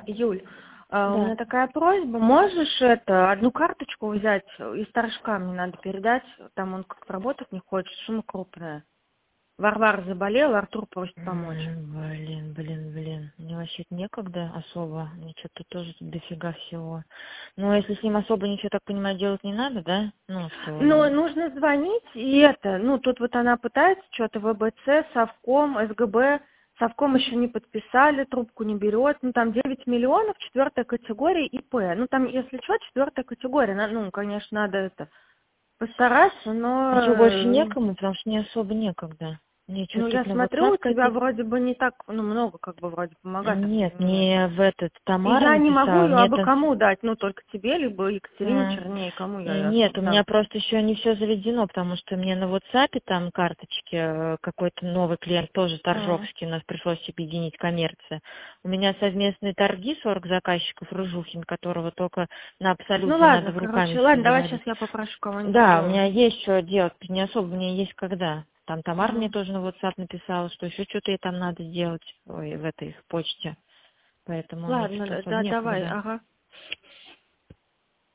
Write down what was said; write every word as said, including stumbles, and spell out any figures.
Юль, а, у меня Да. такая просьба. Можешь это, одну карточку взять из торжка мне надо передать? Там он как-то работать не хочет, сумма крупная. Варвара заболела, Артур просит помочь. М, Блин, блин, блин. Мне вообще некогда особо. Мне что-то тоже тут дофига всего. Ну, а если с ним особо ничего, так понимаю, делать не надо, да? Ну, что... Но м, нужно звонить, и это, ну, тут вот она пытается что-то, ВБЦ, Совком, СГБ, Совком еще не подписали, трубку не берет, ну, там девять миллионов, четвертая категория ИП. Ну, там, если что, четвертая категория, на- ну, конечно, надо это постараться, А что, больше но, э, некому? Потому что мне особо некогда. Мне ну, что-то я тут на смотрю, WhatsApp у тебя какие-то... вроде бы не так, ну, много как бы вроде помогать, так Нет, не это. мне в этот И Тамара я не могу написала, ее мне абы это... кому дать, ну, только тебе, либо Екатерине А, Черней, кому я э, ее Нет, особо у дам. меня просто еще не все заведено, потому что мне на WhatsApp там карточки э, какой-то новый клиент, тоже А. торжовский, у нас пришлось объединить коммерция. У меня совместные торги, сорок заказчиков, Рыжухин, которого только на Ну абсолютно надо ладно, в короче, руками все ладно, давай сейчас заводить. я попрошу кого-нибудь Да, у другого. меня есть что делать, не особо мне есть когда. Там Тамара мне Мгм. тоже на WhatsApp написала, что еще что-то ей там надо сделать ой, в этой в почте. Поэтому мне Ладно, что-то да, особо да, давай, некогда. ага.